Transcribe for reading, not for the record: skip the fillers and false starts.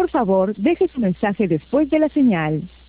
Por favor, deje su mensaje después de la señal.